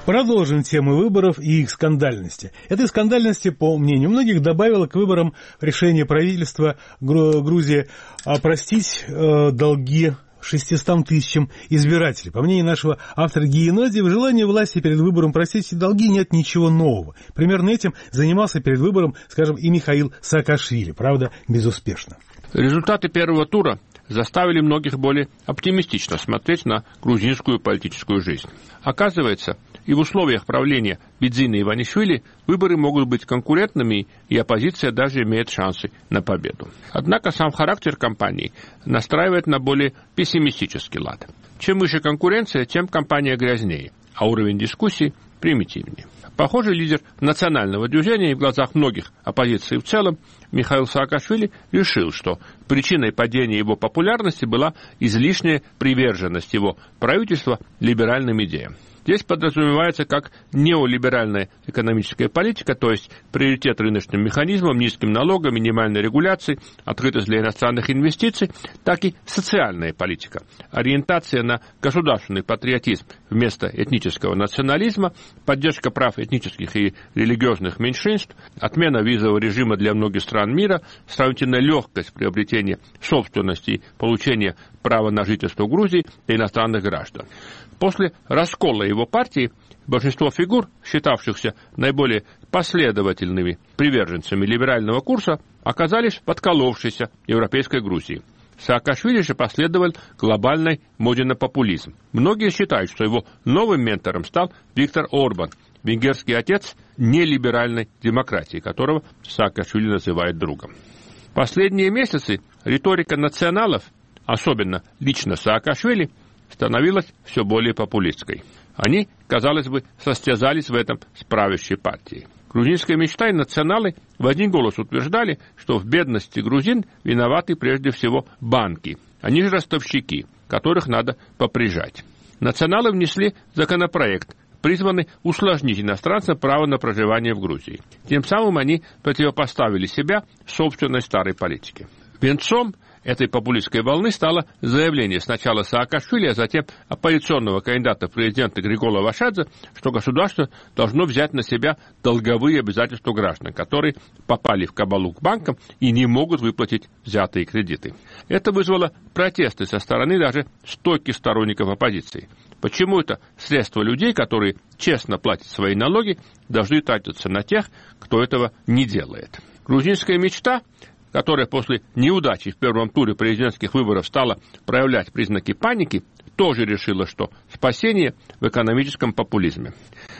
Продолжим тему выборов и их скандальности. Этой скандальности, по мнению многих, добавило к выборам решение правительства Грузии простить долги 600 тысячам избирателей. По мнению нашего автора Геноди, в желании власти перед выбором простить эти долги нет ничего нового. Примерно этим занимался перед выбором, скажем, и Михаил Саакашвили, правда, безуспешно. Результаты первого тура заставили многих более оптимистично смотреть на грузинскую политическую жизнь. Оказывается, и в условиях правления Бидзина Иванишвили выборы могут быть конкурентными, и оппозиция даже имеет шансы на победу. Однако сам характер кампании настраивает на более пессимистический лад. Чем выше конкуренция, тем кампания грязнее, а уровень дискуссий примитивнее. Похоже, лидер национального движения и в глазах многих оппозиции в целом Михаил Саакашвили решил, что причиной падения его популярности была излишняя приверженность его правительства либеральным идеям. Здесь подразумевается как неолиберальная экономическая политика, то есть приоритет рыночным механизмам, низким налогам, минимальной регуляции, открытость для иностранных инвестиций, так и социальная политика. Ориентация на государственный патриотизм вместо этнического национализма, поддержка прав этнических и религиозных меньшинств, отмена визового режима для многих стран мира, сравнительная легкость приобретения собственности и получения права на жительство в Грузии для иностранных граждан. После раскола его партии большинство фигур, считавшихся наиболее последовательными приверженцами либерального курса, оказались в подколовшейся европейской Грузии. Саакашвили же последовал глобальной моде на популизм. Многие считают, что его новым ментором стал Виктор Орбан, венгерский отец нелиберальной демократии, которого Саакашвили называет другом. Последние месяцы риторика националов, особенно лично Саакашвили, становилась все более популистской. Они, казалось бы, состязались в этом с правящей партией. Грузинская мечта и националы в один голос утверждали, что в бедности грузин виноваты прежде всего банки, они же ростовщики, которых надо поприжать. Националы внесли законопроект, призванный усложнить иностранцам право на проживание в Грузии. Тем самым они противопоставили себя собственной старой политике. Венцом этой популистской волны стало заявление сначала Саакашвили, а затем оппозиционного кандидата в президенты Григола Вашадзе, что государство должно взять на себя долговые обязательства граждан, которые попали в кабалу к банкам и не могут выплатить взятые кредиты. Это вызвало протесты со стороны даже стойких сторонников оппозиции. Почему это средства людей, которые честно платят свои налоги, должны тратиться на тех, кто этого не делает? Грузинская мечта, которая после неудачи в первом туре президентских выборов стала проявлять признаки паники, тоже решила, что спасение в экономическом популизме.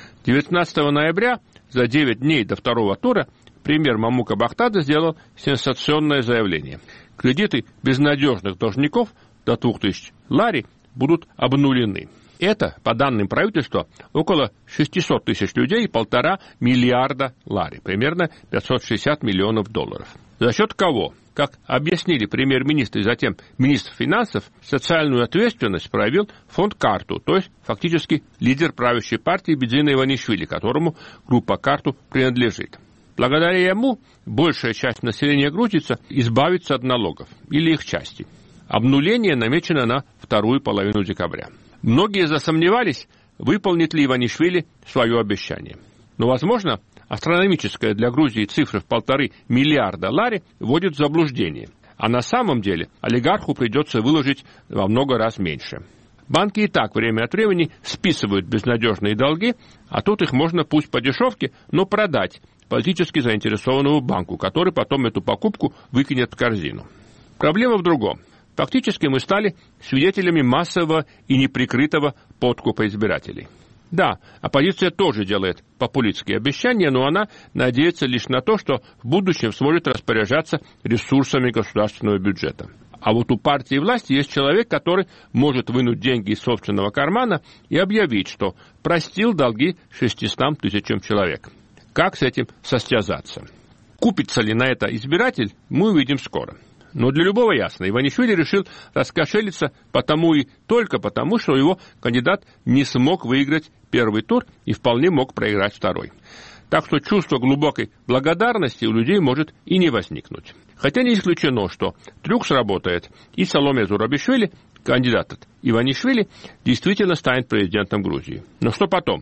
19 ноября, за 9 дней до второго тура, премьер Мамука Бахтадзе сделал сенсационное заявление. Кредиты безнадежных должников до 2000 лари будут обнулены. Это, по данным правительства, около 600 тысяч людей и 1,5 миллиарда лари, примерно 560 миллионов долларов. За счет кого? Как объяснили премьер-министр и затем министр финансов, социальную ответственность проявил фонд «Карту», то есть фактически лидер правящей партии Бидзина Иванишвили, которому группа «Карту» принадлежит. Благодаря ему большая часть населения Грузии избавится от налогов, или их части. Обнуление намечено на вторую половину декабря. Многие засомневались, выполнит ли Иванишвили свое обещание. Но, возможно, астрономическая для Грузии цифра в 1,5 миллиарда лари вводит в заблуждение. А на самом деле олигарху придется выложить во много раз меньше. Банки и так время от времени списывают безнадежные долги, а тут их можно пусть по дешевке, но продать политически заинтересованному банку, который потом эту покупку выкинет в корзину. Проблема в другом. Фактически мы стали свидетелями массового и неприкрытого подкупа избирателей. Да, оппозиция тоже делает популистские обещания, но она надеется лишь на то, что в будущем сможет распоряжаться ресурсами государственного бюджета. А вот у партии власти есть человек, который может вынуть деньги из собственного кармана и объявить, что простил долги 600 тысячам человек. Как с этим состязаться? Купится ли на это избиратель, мы увидим скоро. Но для любого ясно, Иванишвили решил раскошелиться потому и только потому, что его кандидат не смог выиграть первый тур и вполне мог проиграть второй. Так что чувство глубокой благодарности у людей может и не возникнуть. Хотя не исключено, что трюк сработает, и Саломе Зурабишвили, кандидат от Иванишвили, действительно станет президентом Грузии. Но что потом?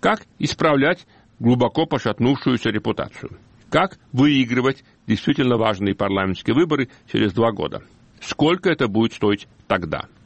Как исправлять глубоко пошатнувшуюся репутацию? Как выигрывать действительно важные парламентские выборы через 2 года? Сколько это будет стоить тогда?